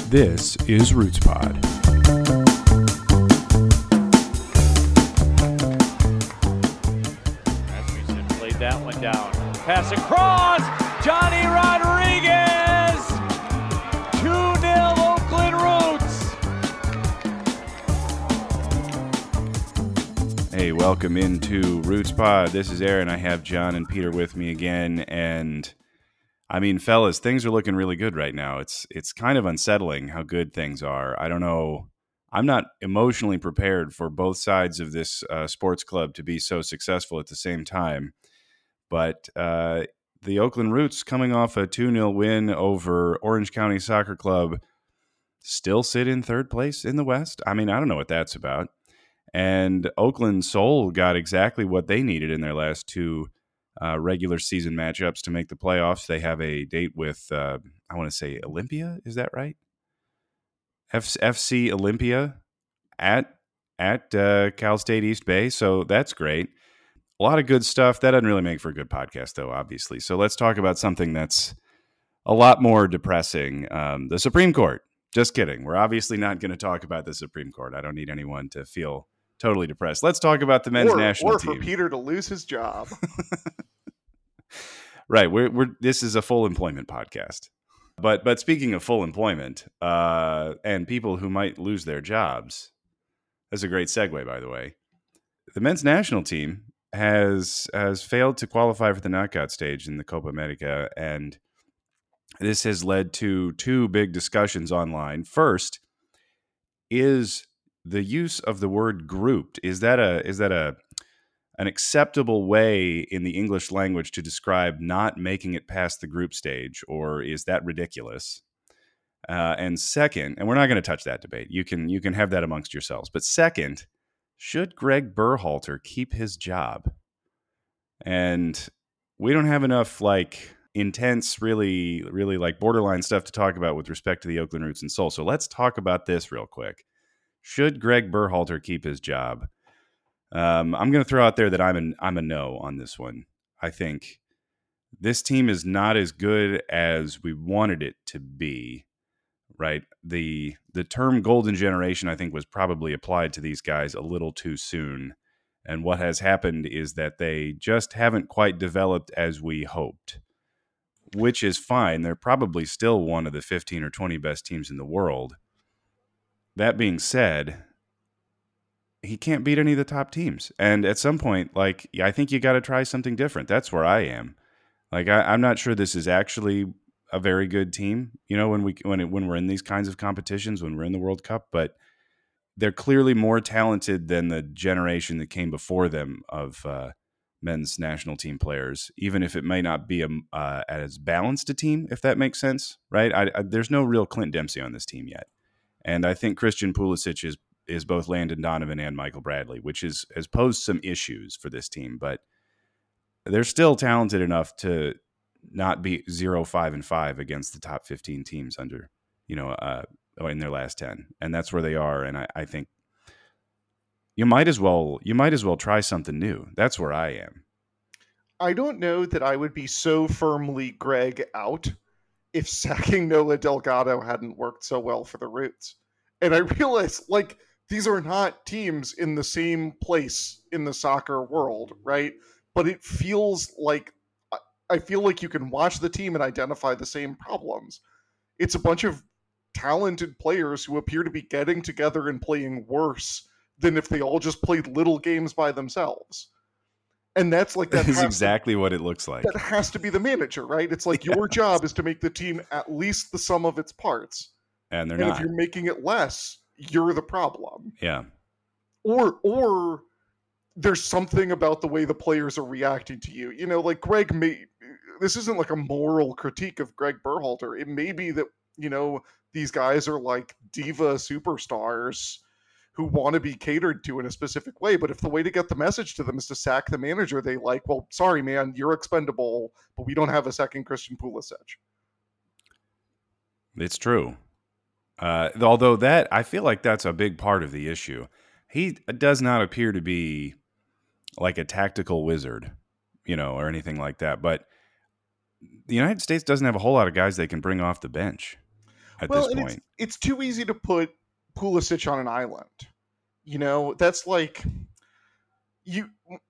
This is Roots Pod. Rasmussen played that one down. Pass across. Johnny Rodriguez. 2-0 Oakland Roots. Hey, welcome into Roots Pod. This is Aaron. I have John and Peter with me again. And I mean, fellas, things are looking really good right now. It's kind of unsettling how good things are. I don't know. I'm not emotionally prepared for both sides of this sports club to be so successful at the same time. But the Oakland Roots, coming off a 2-0 win over Orange County Soccer Club, still sit in third place in the West. I mean, I don't know what that's about. And Oakland Soul got exactly what they needed in their last two regular season matchups to make the playoffs. They have a date with, I want to say Olympia. Is that right? FC Olympia at Cal State East Bay. So that's great. A lot of good stuff. That doesn't really make for a good podcast, though, obviously. So let's talk about something that's a lot more depressing. The Supreme Court. Just kidding. We're obviously not going to talk about the Supreme Court. I don't need anyone to feel totally depressed. Let's talk about the men's national team. Or for Peter to lose his job. Right. This is a full employment podcast. But speaking of full employment and people who might lose their jobs, that's a great segue, by the way. The men's national team has failed to qualify for the knockout stage in the Copa America, and this has led to two big discussions online. First, is the use of the word grouped, is that an acceptable way in the English language to describe not making it past the group stage, or is that ridiculous? And second, and we're not going to touch that debate. You can have that amongst yourselves. But second, should Greg Berhalter keep his job? And we don't have enough intense, really, really borderline stuff to talk about with respect to the Oakland Roots and Soul. So let's talk about this real quick. Should Greg Berhalter keep his job? I'm going to throw out there that I'm a no on this one. I think this team is not as good as we wanted it to be, right? The term golden generation, I think, was probably applied to these guys a little too soon. And what has happened is that they just haven't quite developed as we hoped, which is fine. They're probably still one of the 15 or 20 best teams in the world. That being said, he can't beat any of the top teams. And at some point, I think you got to try something different. That's where I am. I'm not sure this is actually a very good team, when we're in these kinds of competitions, when we're in the World Cup, but they're clearly more talented than the generation that came before them of men's national team players, even if it may not be as balanced a team, if that makes sense, right? There's no real Clint Dempsey on this team yet. And I think Christian Pulisic is both Landon Donovan and Michael Bradley, which has posed some issues for this team, but they're still talented enough to not be 0-5-5 against the top 15 teams under, in their last 10. And that's where they are. And I think you might as well try something new. That's where I am. I don't know that I would be so firmly Greg out if sacking Noah Delgado hadn't worked so well for the Roots. And I realize, these are not teams in the same place in the soccer world, right? But it feels like, I feel like you can watch the team and identify the same problems. It's a bunch of talented players who appear to be getting together and playing worse than if they all just played little games by themselves. And that's that is exactly what it looks like. That has to be the manager, right? It's your job is to make the team at least the sum of its parts. And they're not. And if you're making it less, you're the problem. Yeah. Or there's something about the way the players are reacting to you. Greg this isn't a moral critique of Greg Berhalter. It may be that, these guys are diva superstars who want to be catered to in a specific way. But if the way to get the message to them is to sack the manager they well, sorry, man, you're expendable, but we don't have a second Christian Pulisic. It's true. Although I feel like that's a big part of the issue. He does not appear to be like a tactical wizard, or anything like that. But the United States doesn't have a whole lot of guys they can bring off the bench. at Well, this and point. it's too easy to put Pulisic on an island. You know, that's like you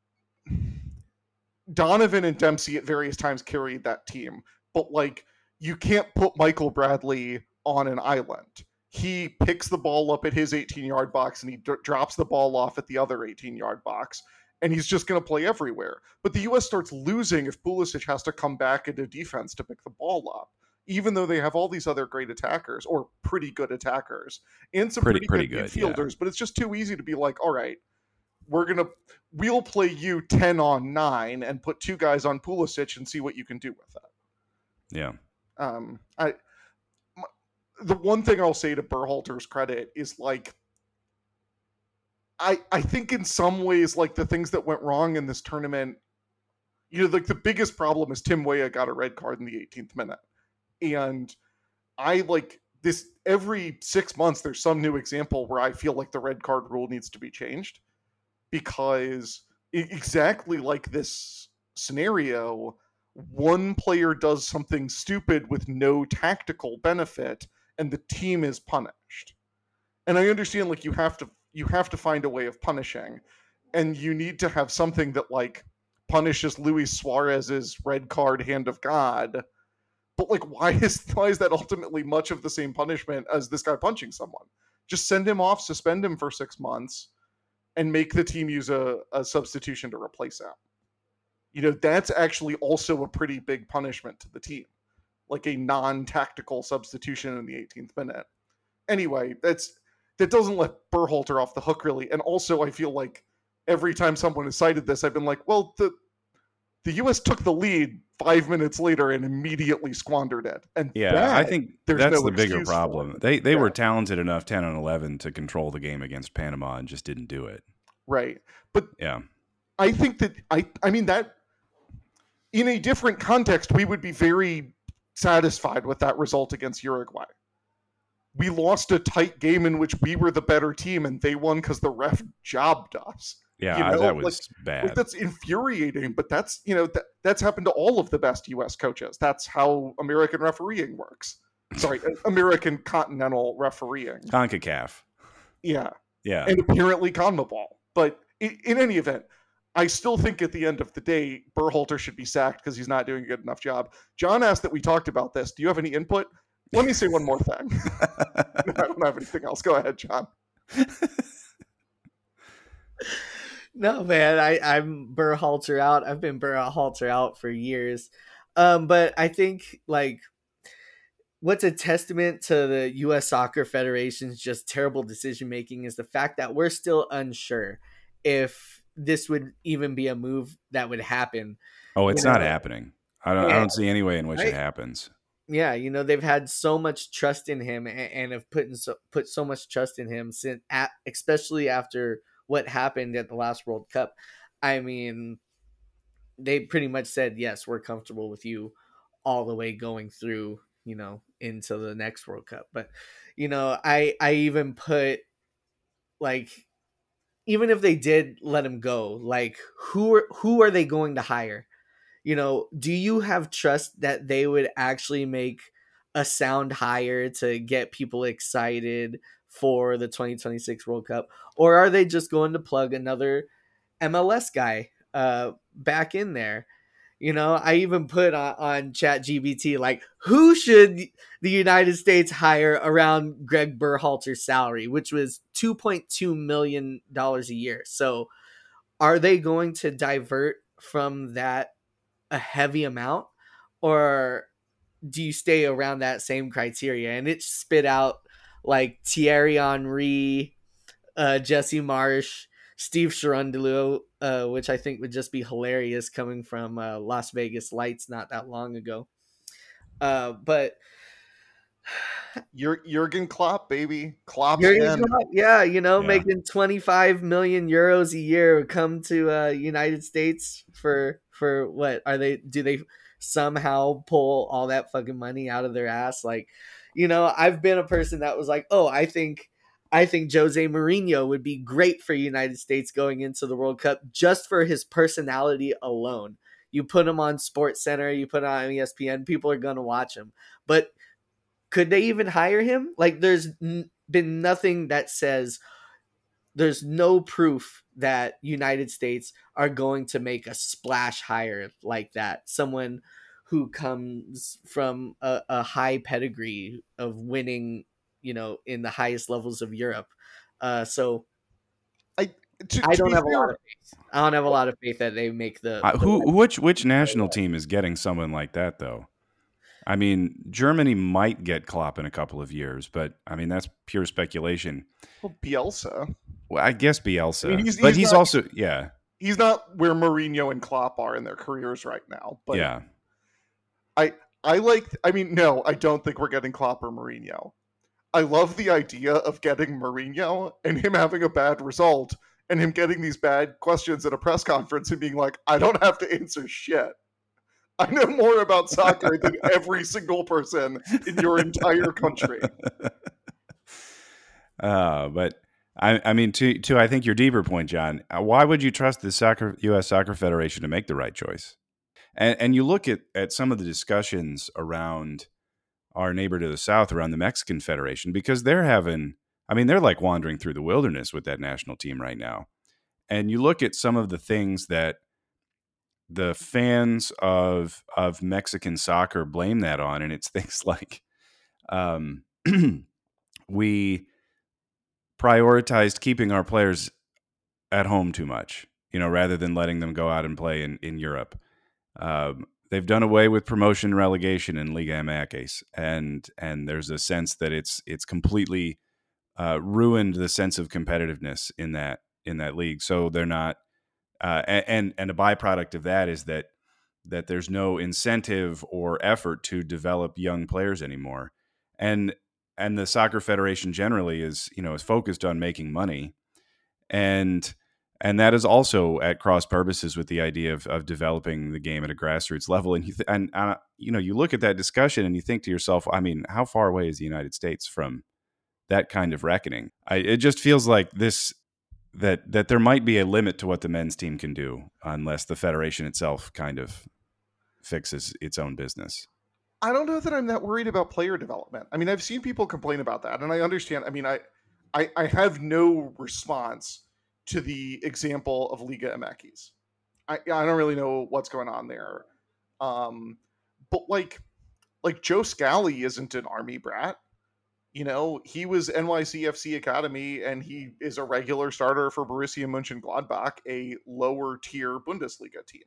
Donovan and Dempsey at various times carried that team, but like you can't put Michael Bradley on an island. He picks the ball up at his 18-yard box and he drops the ball off at the other 18-yard box, and he's just going to play everywhere. But the U.S. starts losing if Pulisic has to come back into defense to pick the ball up, even though they have all these other great attackers, or pretty good attackers, and some pretty good midfielders. Yeah. But it's just too easy to be like, all right, we'll play you 10 on 9 and put 2 guys on Pulisic and see what you can do with that. Yeah. The one thing I'll say to Berhalter's credit is like, I think in some ways, like the things that went wrong in this tournament, you know, like the biggest problem is Tim Weah got a red card in the 18th minute. And I like this every 6 months, there's some new example where I feel like the red card rule needs to be changed, because exactly like this scenario, one player does something stupid with no tactical benefit and the team is punished. And I understand like you have to find a way of punishing, and you need to have something that like punishes Luis Suarez's red card hand of God. But like why is that ultimately much of the same punishment as this guy punching someone? Just send him off, suspend him for 6 months, and make the team use a substitution to replace him. You know, that's actually also a pretty big punishment to the team, like a non-tactical substitution in the 18th minute. Anyway, that doesn't let Berhalter off the hook really. And also I feel like every time someone has cited this, I've been like, well, the U.S. took the lead 5 minutes later and immediately squandered it. And yeah, I think that's the bigger problem. They were talented enough 10 on 11 to control the game against Panama and just didn't do it. Right. But yeah, I think that I mean that in a different context, we would be very satisfied with that result against Uruguay. We lost a tight game in which we were the better team and they won because the ref jobbed us. Yeah, you know? that was bad. Like, that's infuriating, but that's, you know, that's happened to all of the best U.S. coaches. That's how American refereeing works. Sorry, American continental refereeing. CONCACAF. Yeah. Yeah. And apparently CONMEBOL. But in any event, I still think at the end of the day, Berhalter should be sacked because he's not doing a good enough job. John asked that we talked about this. Do you have any input? Let me say one more thing. I don't have anything else. Go ahead, John. No, man, I'm Berhalter out. I've been Berhalter out for years. But I think like what's a testament to the U.S. Soccer Federation's just terrible decision making is the fact that we're still unsure if this would even be a move that would happen. Oh, it's not happening. I don't see any way in which it happens. Yeah, you know, they've had so much trust in him and have put so much trust in him since, especially after what happened at the last World Cup. I mean, they pretty much said, yes, we're comfortable with you all the way going through, you know, into the next World Cup. But, you know, I even put like, even if they did let him go, like who are they going to hire? You know, do you have trust that they would actually make a sound hire to get people excited for the 2026 World Cup? Or are they just going to plug another MLS guy back in there? You know, I even put on ChatGPT, like, who should the United States hire around Greg Berhalter's salary, which was $2.2 million a year. So are they going to divert from that a heavy amount, or do you stay around that same criteria? And it spit out like Thierry Henry, Jesse Marsh, Steve Cherundolo, which I think would just be hilarious coming from Las Vegas Lights not that long ago. But Jurgen Klopp, baby. Klopp. Yeah, you know, making 25 million euros a year come to United States for what are they? Do they somehow pull all that fucking money out of their ass? Like, you know, I've been a person that was like, oh, I think Jose Mourinho would be great for United States going into the World Cup just for his personality alone. You put him on SportsCenter, you put him on ESPN, people are going to watch him. But could they even hire him? Like, there's been nothing that says, there's no proof that United States are going to make a splash hire like that. Someone who comes from a high pedigree of winning, in the highest levels of Europe. So I I don't have a lot of faith. I don't have a lot of faith that they make the which national team is getting someone like that though? I mean, Germany might get Klopp in a couple of years, but I mean that's pure speculation. Well, Bielsa. Well, I guess Bielsa, I mean, he's not, also he's not where Mourinho and Klopp are in their careers right now. But yeah, I don't think we're getting Klopp or Mourinho. I love the idea of getting Mourinho and him having a bad result and him getting these bad questions at a press conference and being like, I don't have to answer shit. I know more about soccer than every single person in your entire country. But I mean, to I think your deeper point, John, why would you trust the U.S. Soccer Federation to make the right choice? And you look at some of the discussions around our neighbor to the south, around the Mexican Federation, because they're like wandering through the wilderness with that national team right now. And you look at some of the things that the fans of Mexican soccer blame that on, and it's things like we prioritized keeping our players at home too much, rather than letting them go out and play in Europe. They've done away with promotion and relegation in Liga MX, and there's a sense that it's completely ruined the sense of competitiveness in that league. So they're not, and a byproduct of that is that there's no incentive or effort to develop young players anymore, and the Soccer Federation generally is focused on making money, and that is also at cross purposes with the idea of developing the game at a grassroots level. And you look at that discussion and you think to yourself, I mean, how far away is the United States from that kind of reckoning? It just feels like that there might be a limit to what the men's team can do unless the federation itself kind of fixes its own business. I don't know that I'm that worried about player development. I mean, I've seen people complain about that, and I understand. I mean, I have no response to the example of Liga MX. I don't really know what's going on there. But like Joe Scally isn't an army brat. He was NYCFC Academy, and he is a regular starter for Borussia Mönchengladbach, a lower tier Bundesliga team.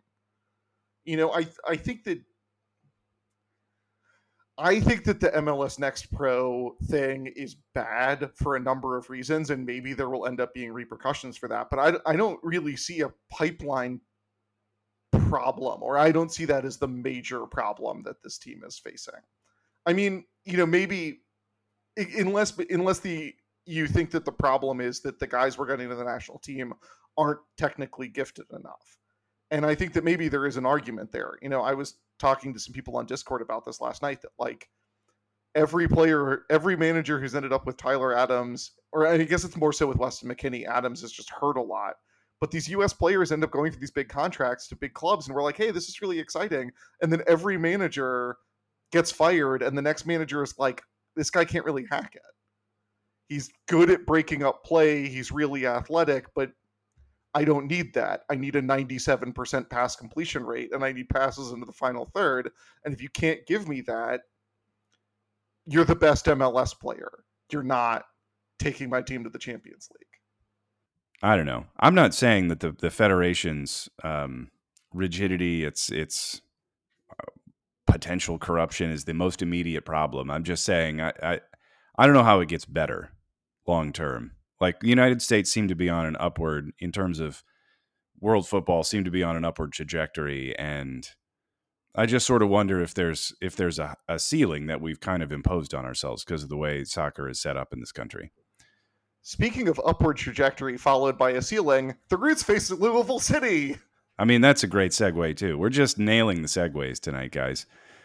I think that the MLS Next Pro thing is bad for a number of reasons, and maybe there will end up being repercussions for that. But I don't really see a pipeline problem, or I don't see that as the major problem that this team is facing. I mean, maybe unless you think that the problem is that the guys we're getting to the national team aren't technically gifted enough. And I think that maybe there is an argument there. I was talking to some people on Discord about this last night, that like every manager who's ended up with Tyler Adams, or I guess it's more so with Weston McKennie, Adams has just hurt a lot. But these U.S. players end up going for these big contracts to big clubs, and we're like, hey, this is really exciting. And then every manager gets fired, and the next manager is like, this guy can't really hack it. He's good at breaking up play. He's really athletic, but I don't need that. I need a 97% pass completion rate, and I need passes into the final third. And if you can't give me that, you're the best MLS player. You're not taking my team to the Champions League. I don't know. I'm not saying that the federation's rigidity, its potential corruption is the most immediate problem. I'm just saying I don't know how it gets better long term. Like the United States seem to be on an upward, in terms of world football, seem to be on an upward trajectory, and I just sort of wonder if there's a ceiling that we've kind of imposed on ourselves because of the way soccer is set up in this country. Speaking of upward trajectory followed by a ceiling, the Roots face Louisville City. I mean, that's a great segue too. We're just nailing the segues tonight, guys.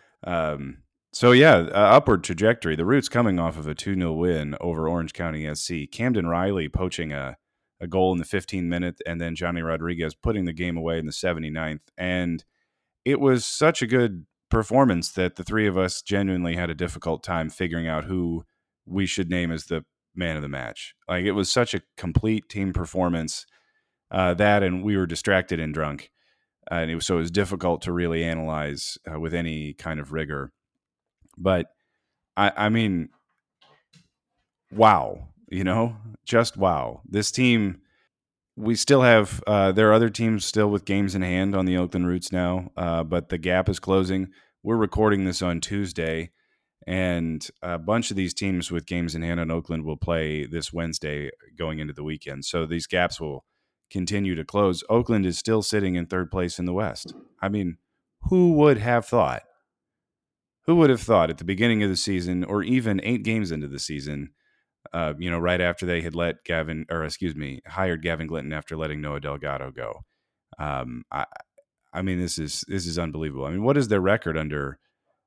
So yeah, upward trajectory. The Roots coming off of a 2-0 win over Orange County SC. Camden Riley poaching a goal in the 15th minute, and then Johnny Rodriguez putting the game away in the 79th. And it was such a good performance that the three of us genuinely had a difficult time figuring out who we should name as the man of the match. Like, it was such a complete team performance, that, and we were distracted and drunk. And it was difficult to really analyze with any kind of rigor. But I mean, wow, just wow. This team, we still have, there are other teams still with games in hand on the Oakland Roots now, but the gap is closing. We're recording this on Tuesday, and a bunch of these teams with games in hand on Oakland will play this Wednesday going into the weekend. So these gaps will continue to close. Oakland is still sitting in third place in the West. I mean, who would have thought? Who would have thought at the beginning of the season, or even 8 games into the season, right after they had hired Gavin Glinton after letting Noah Delgado go? I mean, this is unbelievable. I mean, what is their record under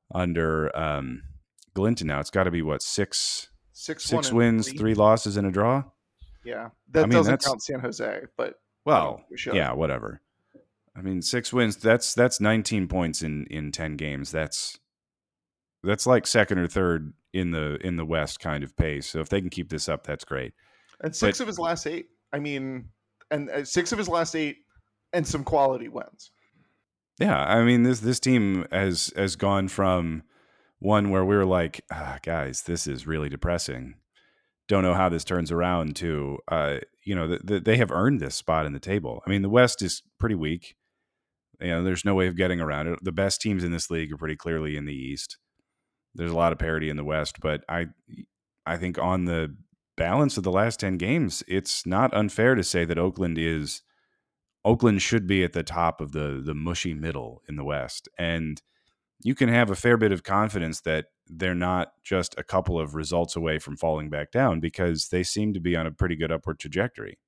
Glinton now? It's got to be what, six wins, 3 losses, and a draw. Yeah, that doesn't count San Jose, but yeah, whatever. I mean, 6 wins. That's 19 points in 10 games. That's like second or third in the West kind of pace. So if they can keep this up, that's great. And 6 of his last 8. I mean, and 6 of his last 8, and some quality wins. Yeah, I mean, this team has gone from one where we were like, guys, this is really depressing. Don't know how this turns around to, they have earned this spot in the table. I mean, the West is pretty weak. There's no way of getting around it. The best teams in this league are pretty clearly in the East. There's a lot of parity in the West, but I think on the balance of the last 10 games, it's not unfair to say that Oakland should be at the top of the mushy middle in the West. And you can have a fair bit of confidence that they're not just a couple of results away from falling back down, because they seem to be on a pretty good upward trajectory.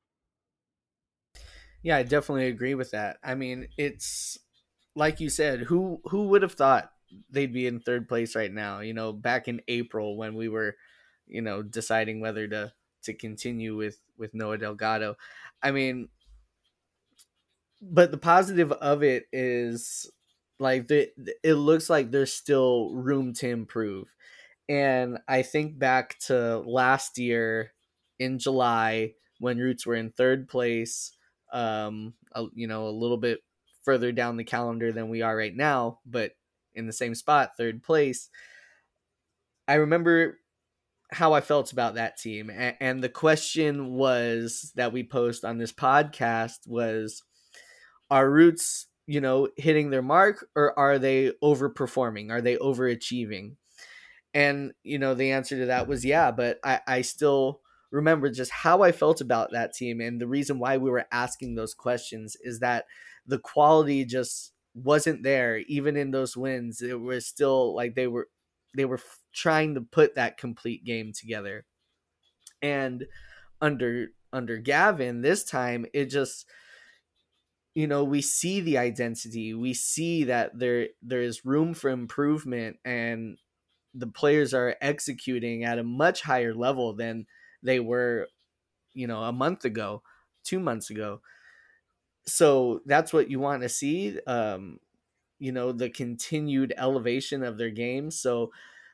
Yeah, I definitely agree with that. I mean, it's like you said, who would have thought they'd be in third place right now, back in April when we were, deciding whether to continue with Noah Delgado. I mean, but the positive of it is, like, it looks like there's still room to improve. And I think back to last year in July when Roots were in third place, a little bit further down the calendar than we are right now, but in the same spot, third place. I remember how I felt about that team. And the question was that we posed on this podcast was, are Roots, hitting their mark, or are they overperforming? Are they overachieving? And, the answer to that was yeah, but I still remember just how I felt about that team. And the reason why we were asking those questions is that the quality just wasn't there. Even in those wins, it was still like they were trying to put that complete game together. And under Gavin this time, it just, we see the identity. We see that there is room for improvement, and the players are executing at a much higher level than they were, a month ago, 2 months ago. So that's what you want to see, the continued elevation of their game. So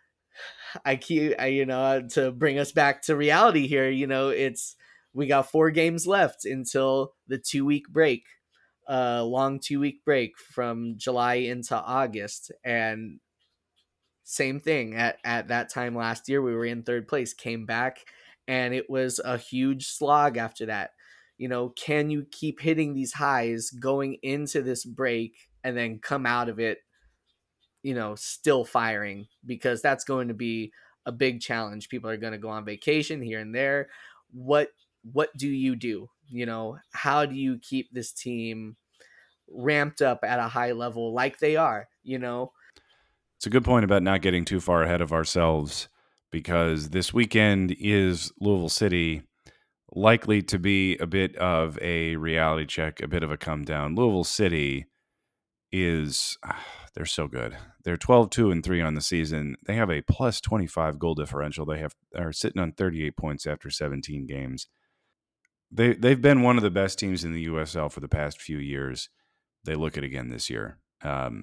to bring us back to reality here, we got 4 games left until the 2-week break, long 2-week break from July into August. And same thing at that time last year, we were in third place, came back, and it was a huge slog after that. Can you keep hitting these highs going into this break and then come out of it, still firing? Because that's going to be a big challenge. People are going to go on vacation here and there. What do you do? How do you keep this team ramped up at a high level like they are? It's a good point about not getting too far ahead of ourselves, because this weekend is Louisville City, likely to be a bit of a reality check, a bit of a come down. Louisville City is, they're so good. They're 12-2-3 on the season. They have a plus 25 goal differential. Are sitting on 38 points after 17 games. They've been one of the best teams in the USL for the past few years. They look it again this year.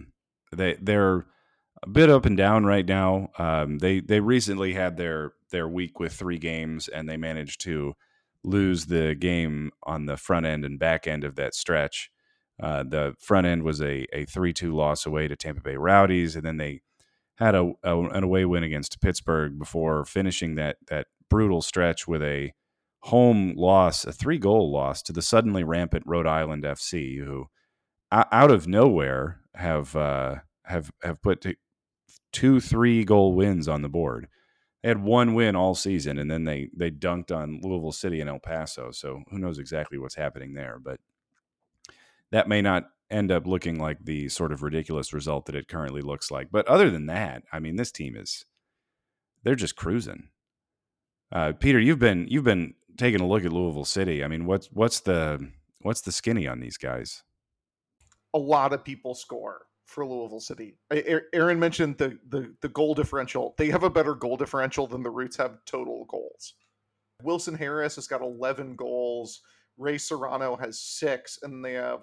they're a bit up and down right now. They recently had their week with 3 games, and they managed to lose the game on the front end and back end of that stretch. The front end was a 3-2 loss away to Tampa Bay Rowdies, and then they had an away win against Pittsburgh before finishing that brutal stretch with a home loss, a 3-goal loss to the suddenly rampant Rhode Island FC, who out of nowhere have put 2 3-goal wins on the board. They had 1 win all season, and then they dunked on Louisville City and El Paso. So who knows exactly what's happening there, but that may not end up looking like the sort of ridiculous result that it currently looks like. But other than that, I mean, this team they're just cruising. Peter, you've been taking a look at Louisville City. I mean, what's the skinny on these guys? A lot of people score for Louisville City. Aaron mentioned the goal differential. They have a better goal differential than the Roots have total goals. Wilson Harris has got 11 goals. Ray Serrano has 6, and they have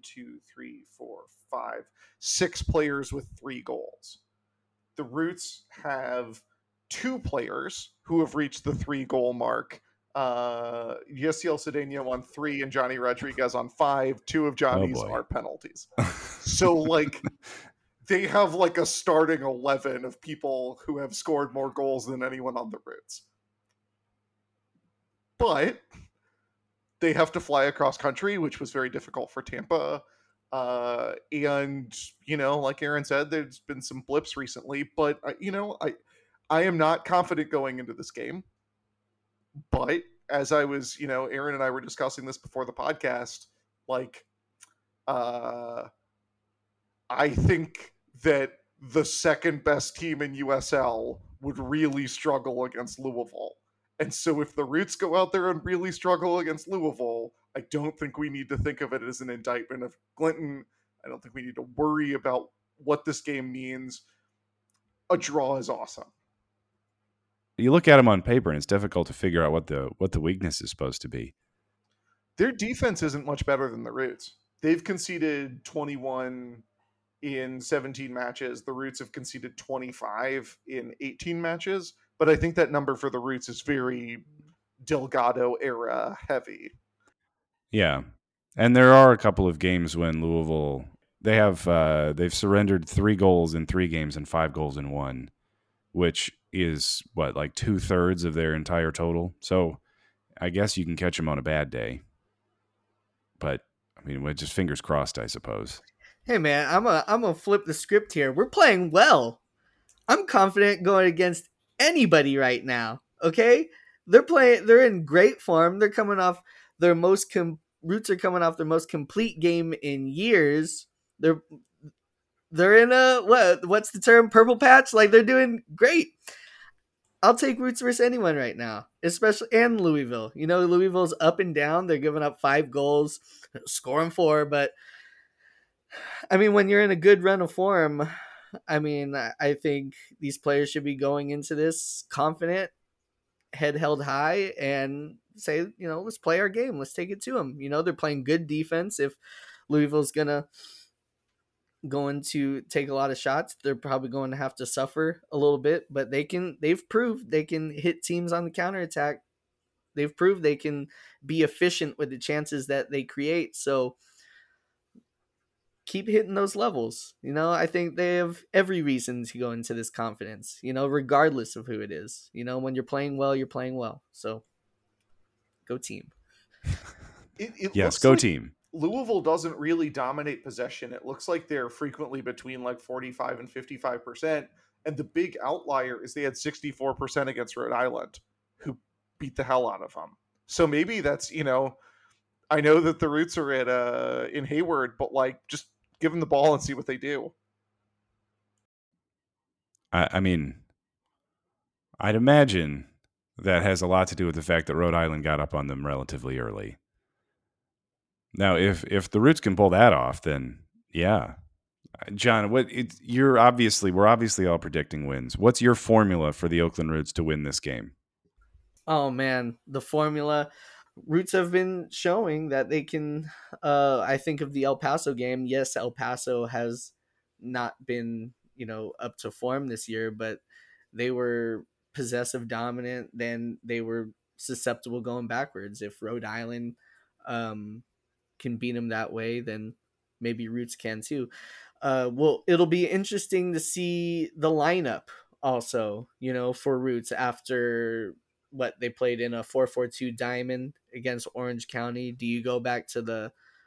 6 players with 3 goals. The Roots have 2 players who have reached the 3-goal mark. Yasiel Cedeno on 3 and Johnny Rodriguez on 5. 2 of Johnny's are penalties. So, like, they have like a starting 11 of people who have scored more goals than anyone on the Roots. But they have to fly across country, which was very difficult for Tampa. And, you know, like Aaron said, there's been some blips recently, but, I am not confident going into this game. But as I was, Aaron and I were discussing this before the podcast, like, I think that the second best team in USL would really struggle against Louisville. And so if the Roots go out there and really struggle against Louisville, I don't think we need to think of it as an indictment of Clinton. I don't think we need to worry about what this game means. A draw is awesome. You look at them on paper, and it's difficult to figure out what the weakness is supposed to be. Their defense isn't much better than the Roots. They've conceded 21 in 17 matches. The Roots have conceded 25 in 18 matches. But I think that number for the Roots is very Delgado era heavy. Yeah. And there are a couple of games when Louisville, they've surrendered 3 goals in 3 games and 5 goals in 1, which is like 2/3 of their entire total. So I guess you can catch them on a bad day. But I mean, with just fingers crossed, I suppose. Hey man, I'm gonna flip the script here. We're playing well. I'm confident going against anybody right now. Okay, they're in great form. They're coming off their Roots are coming off their most complete game in years. They're in what's the term, purple patch? Like, they're doing great. I'll take Roots versus anyone right now, especially and Louisville. You know, Louisville's up and down. They're giving up 5 goals, scoring 4, but I mean, when you're in a good run of form, I mean, I think these players should be going into this confident, head held high, and say, let's play our game. Let's take it to them. They're playing good defense. If Louisville's going to take a lot of shots, they're probably going to have to suffer a little bit, but they've proved they can hit teams on the counterattack. They've proved they can be efficient with the chances that they create. So keep hitting those levels. I think they have every reason to go into this confidence, regardless of who it is. When you're playing well, you're playing well. So go team. Yes, go team. Louisville doesn't really dominate possession. It looks like they're frequently between like 45 and 55%. And the big outlier is they had 64% against Rhode Island, who beat the hell out of them. So maybe that's, I know that the Roots are in Hayward, but like, just give them the ball and see what they do. I mean, I'd imagine that has a lot to do with the fact that Rhode Island got up on them relatively early. Now, if the Roots can pull that off, then yeah. John, we're obviously all predicting wins. What's your formula for the Oakland Roots to win this game? Oh man, the formula. Roots have been showing that they can. I think of the El Paso game. Yes, El Paso has not been, up to form this year, but they were possessive dominant, then they were susceptible going backwards. If Rhode Island can beat them that way, then maybe Roots can too. Well, it'll be interesting to see the lineup also, for Roots after what they played in a 4-4-2 diamond against Orange County. Do you go back to the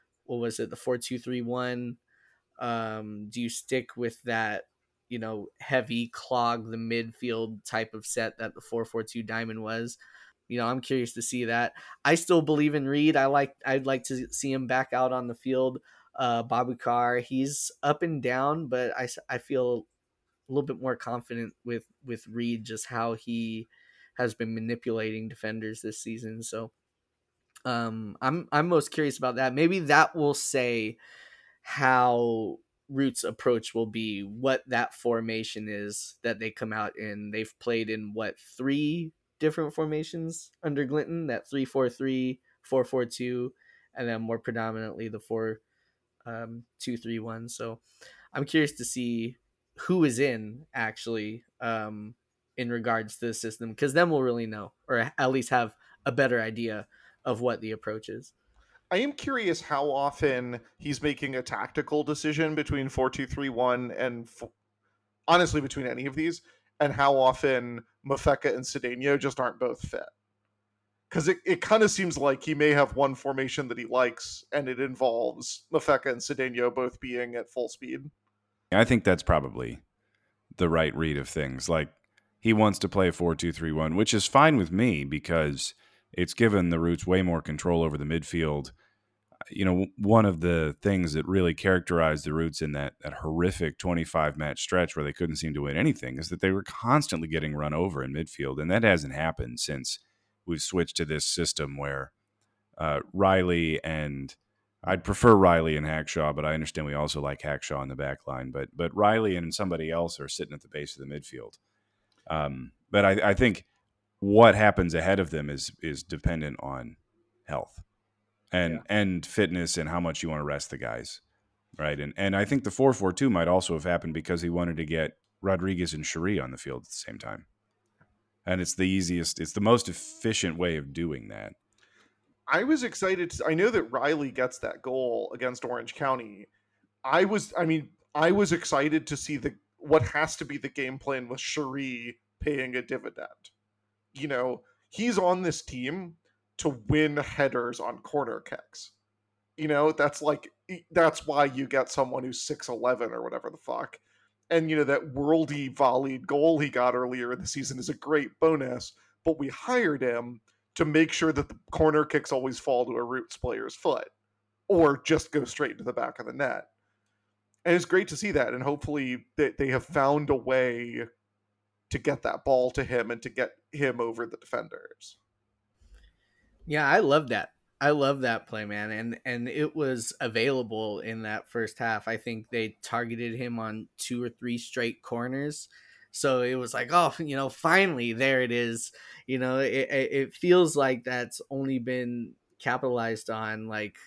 4-2-3-1? Do you stick with that, heavy clog the midfield type of set that the 4-4-2 diamond was? I'm curious to see that. I still believe in Reed. I'd like to see him back out on the field. Babukar, he's up and down, but I feel a little bit more confident with Reed, just how he has been manipulating defenders this season. So I'm most curious about that. Maybe that will say how Roots' approach will be, what that formation is that they come out in. They've played in 3 different formations under Glinton, that 3-4-3, 4-4-2, and then more predominantly the 4-2-3-1. So I'm curious to see who is in actually in regards to the system, because then we'll really know, or at least have a better idea of what the approach is. I am curious how often he's making a tactical decision between 4-2-3-1 and honestly between any of these, and how often Mafeka and Cedeno just aren't both fit. Because it kind of seems like he may have one formation that he likes, and it involves Mafeka and Cedeno both being at full speed. I think that's probably the right read of things. Like, he wants to play a 4-2-3-1, which is fine with me because it's given the Roots way more control over the midfield. One of the things that really characterized the Roots in that horrific 25-match stretch where they couldn't seem to win anything is that they were constantly getting run over in midfield, and that hasn't happened since we've switched to this system where Riley and I'd prefer Riley and Hackshaw, but I understand we also like Hackshaw in the back line. But Riley and somebody else are sitting at the base of the midfield. But I think what happens ahead of them is dependent on health and fitness and how much you want to rest the guys, right? And I think the 4-4-2 might also have happened because he wanted to get Rodriguez and Cherie on the field at the same time. And it's the most efficient way of doing that. I was excited. I know that Riley gets that goal against Orange County. I was excited to see what has to be the game plan with Cherie paying a dividend. He's on this team to win headers on corner kicks. That's why you get someone who's 6'11" or whatever the fuck. And, that worldy volleyed goal he got earlier in the season is a great bonus, but we hired him to make sure that the corner kicks always fall to a Roots player's foot or just go straight into the back of the net. And it's great to see that. And hopefully they have found a way to get that ball to him and to get him over the defenders. Yeah, I love that. I love that play, man. And it was available in that first half. I think they targeted him on 2 or 3 straight corners. So it was like, oh, finally, there it is. It feels like that's only been capitalized on like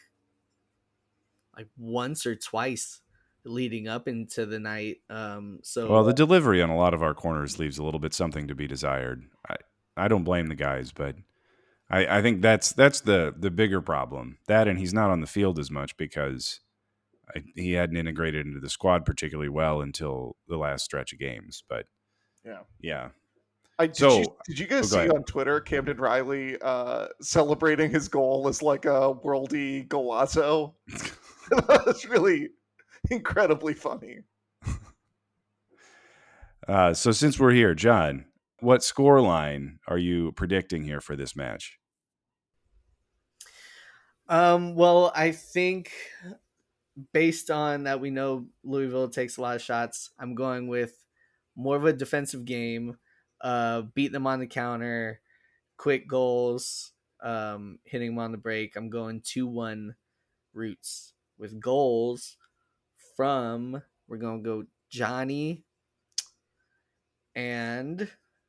once or twice leading up into the night. Well, the delivery on a lot of our corners leaves a little bit something to be desired. I don't blame the guys, but I think that's the bigger problem. That, and he's not on the field as much because he hadn't integrated into the squad particularly well until the last stretch of games. But yeah. Did you guys see on Twitter Camden Riley celebrating his goal as like a worldy golazo? That's really incredibly funny. So since we're here, John, what score line are you predicting here for this match? Well, I think based on that, we know Louisville takes a lot of shots. I'm going with more of a defensive game, beat them on the counter, quick goals, hitting them on the break. I'm going 2-1 Roots with goals from, we're going to go Johnny and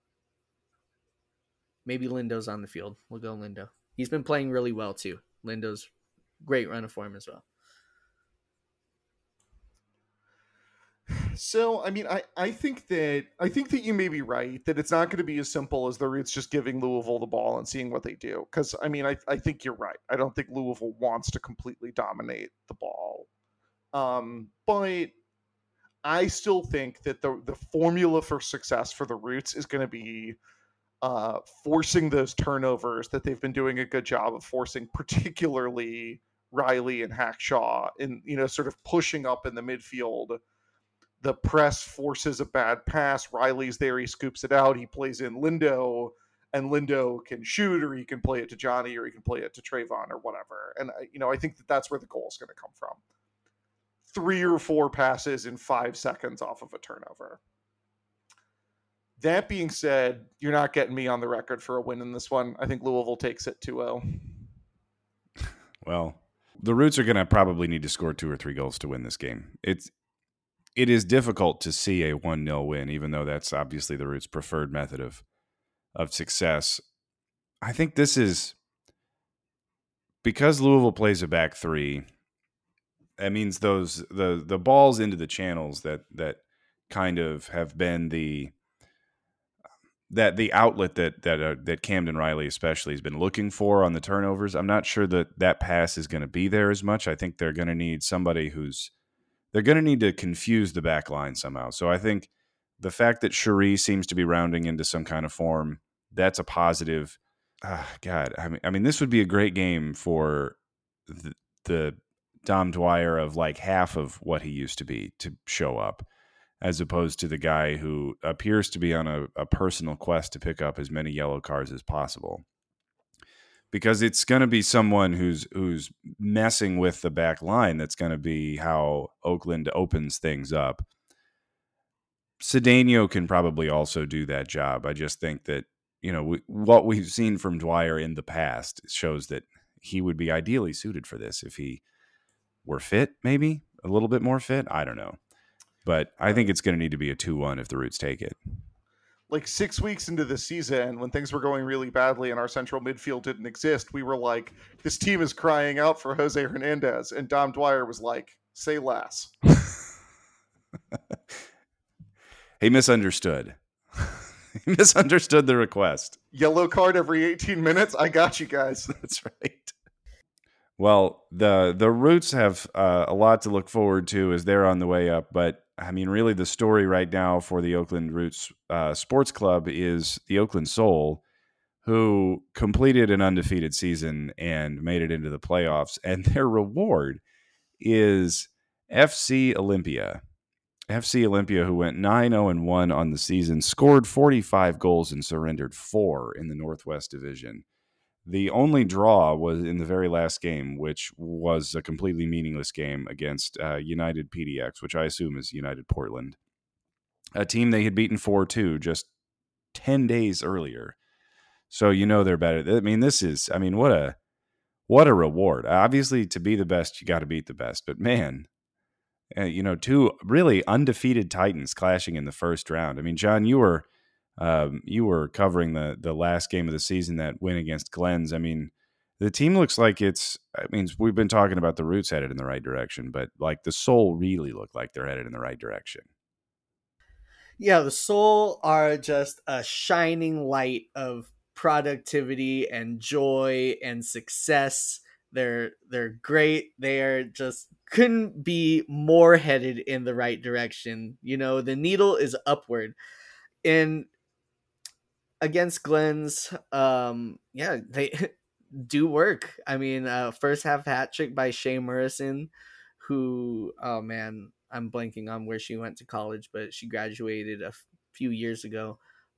maybe Lindo's on the field. We'll go Lindo. He's been playing really well too. Lindo's great run of form as well. So, I mean, I think that you may be right that it's not going to be as simple as the Roots just giving Louisville the ball and seeing what they do. Because I mean, I think you're right. I don't think Louisville wants to completely dominate the ball. But I still think that the formula for success for the Roots is going to be forcing those turnovers that they've been doing a good job of forcing, particularly Riley and Hackshaw, and sort of pushing up in the midfield. The press forces a bad pass. Riley's there. He scoops it out. He plays in Lindo, and Lindo can shoot, or he can play it to Johnny, or he can play it to Trayvon, or whatever. And I think that that's where the goal is going to come from. 3 or 4 passes in 5 seconds off of a turnover. That being said, you're not getting me on the record for a win in this one. I think Louisville takes it 2-0. Well, the Roots are going to probably need to score 2 or 3 goals to win this game. It is difficult to see a 1-0 win, even though that's obviously the Roots' preferred method of success. I think this is because Louisville plays a back 3. That means the balls into the channels that kind of have been the outlet that Camden Riley especially has been looking for on the turnovers. I'm not sure that pass is going to be there as much. I think they're going to need somebody they're going to need to confuse the back line somehow. So I think the fact that Cherie seems to be rounding into some kind of form, that's a positive. God, I mean, this would be a great game for the Dom Dwyer of like half of what he used to be to show up, as opposed to the guy who appears to be on a personal quest to pick up as many yellow cards as possible. Because it's going to be someone who's messing with the back line. That's going to be how Oakland opens things up. Cedeno can probably also do that job. I just think that, what we've seen from Dwyer in the past shows that he would be ideally suited for this if he were fit, maybe a little bit more fit. I don't know. But I think it's going to need to be a 2-1 if the Roots take it. Like 6 weeks into the season, when things were going really badly and our central midfield didn't exist, we were like, this team is crying out for Jose Hernandez. And Dom Dwyer was like, say less. He misunderstood. He misunderstood the request. Yellow card every 18 minutes? I got you guys. That's right. Well, the Roots have a lot to look forward to as they're on the way up. But, I mean, really the story right now for the Oakland Roots Sports Club is the Oakland Soul, who completed an undefeated season and made it into the playoffs. And their reward is FC Olympia. FC Olympia, who went 9-0-1 on the season, scored 45 goals and surrendered 4 in the Northwest Division. The only draw was in the very last game, which was a completely meaningless game against United PDX, which I assume is United Portland, a team they had beaten 4-2 just 10 days earlier. So they're better. I mean, what a reward. Obviously, to be the best, you got to beat the best. But man, 2 really undefeated Titans clashing in the first round. I mean, John, you were covering the last game of the season, that win against Glens. I mean, the team looks like we've been talking about the Roots headed in the right direction, but like the Soul really look like they're headed in the right direction. Yeah, the Soul are just a shining light of productivity and joy and success. They're great. They are just couldn't be more headed in the right direction. The needle is upward. And against Glens, they do work. I mean, first half hat trick by Shea Morrison, who, oh man, I'm blanking on where she went to college, but she graduated a few years ago.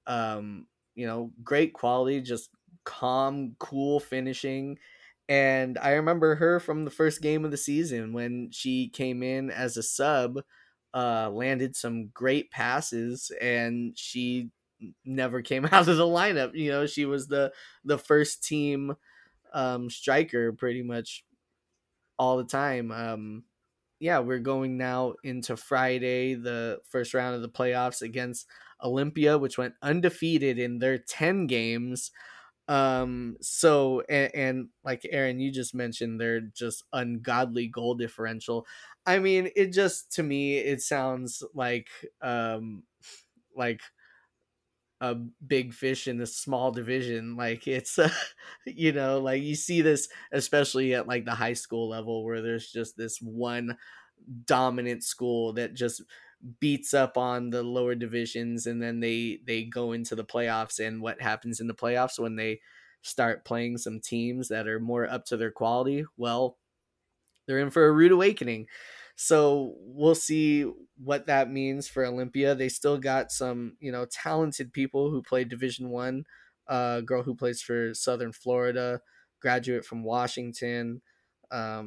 Great quality, just calm, cool finishing. And I remember her from the first game of the season when she came in as a sub, landed some great passes, and she never came out of the lineup. She was the first team striker pretty much all the time. We're going now into Friday, the first round of the playoffs against Olympia, which went undefeated in their 10 games. So and like Aaron, you just mentioned, they're just ungodly goal differential. I mean, it just, to me, it sounds like a big fish in a small division. Like it's like you see this especially at like the high school level, where there's just this one dominant school that just beats up on the lower divisions, and then they go into the playoffs. And what happens in the playoffs when they start playing some teams that are more up to their quality? Well, they're in for a rude awakening. So we'll see what that means for Olympia. They still got some, talented people who play Division One. Girl who plays for Southern Florida, graduate from Washington. A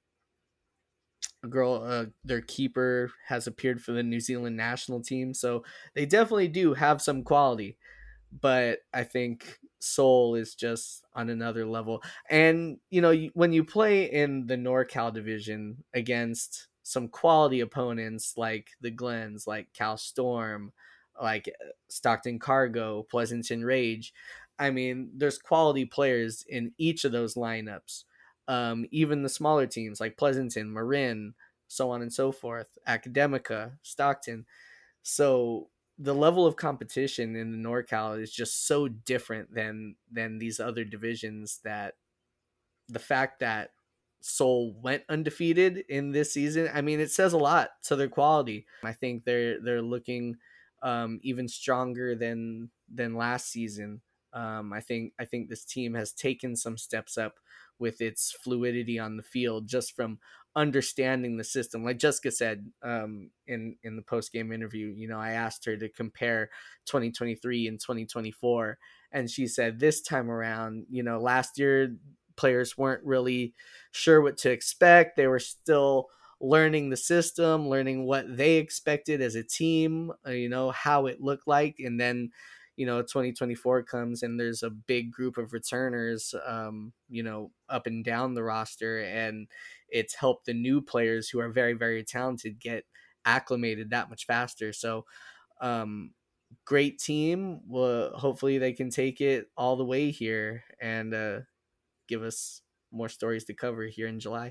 girl, their keeper, has appeared for the New Zealand national team. So they definitely do have some quality. But I think Seoul is just on another level. And, when you play in the NorCal division against some quality opponents like the Glens, like Cal Storm, like Stockton Cargo, Pleasanton Rage, I mean, there's quality players in each of those lineups. Even the smaller teams like Pleasanton, Marin, so on and so forth, Academica, Stockton. So the level of competition in the NorCal is just so different than these other divisions, that the fact that Seoul went undefeated in this season, I mean, it says a lot to their quality. I think they're looking even stronger than last season. I think this team has taken some steps up with its fluidity on the field, just from understanding the system. Like Jessica said in the post-game interview, I asked her to compare 2023 and 2024, and she said this time around, last year players weren't really sure what to expect. They were still learning the system, learning what they expected as a team, how it looked like. And then 2024 comes and there's a big group of returners, up and down the roster, and it's helped the new players who are very, very talented get acclimated that much faster. So, great team. Well, hopefully they can take it all the way here and give us more stories to cover here in July.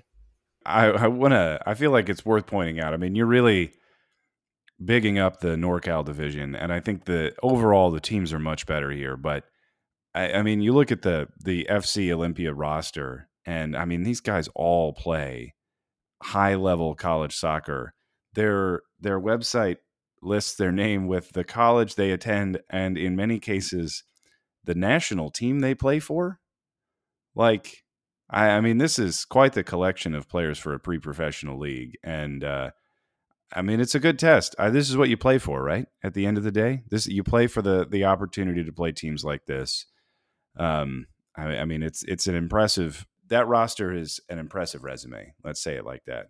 I feel like it's worth pointing out. I mean, you're really bigging up the NorCal division, and I think that overall the teams are much better here. But I mean, you look at the FC Olympia roster, and I mean, these guys all play high level college soccer. Their website lists their name with the college they attend, and in many cases, the national team they play for. Like, I mean, this is quite the collection of players for a pre-professional league, and I mean, it's a good test. This is what you play for, right? At the end of the day, you play for the opportunity to play teams like this. I mean, it's an impressive. That roster is an impressive resume. Let's say it like that.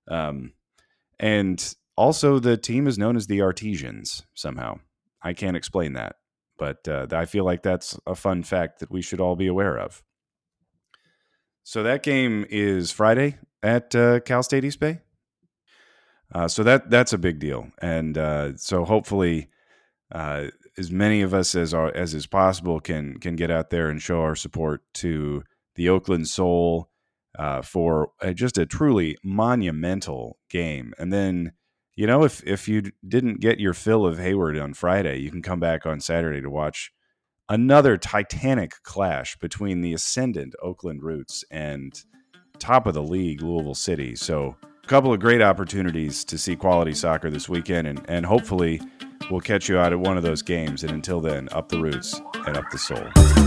And also, the team is known as the Artesians somehow. I can't explain that, but I feel like that's a fun fact that we should all be aware of. So that game is Friday at Cal State East Bay. So that's a big deal, and so hopefully, as many of us as is possible can get out there and show our support to the Oakland Soul for just a truly monumental game. And then, if you didn't get your fill of Hayward on Friday, you can come back on Saturday to watch another titanic clash between the ascendant Oakland Roots and top of the league Louisville City. So a couple of great opportunities to see quality soccer this weekend, and hopefully we'll catch you out at one of those games. And until then, up the Roots and up the Soul.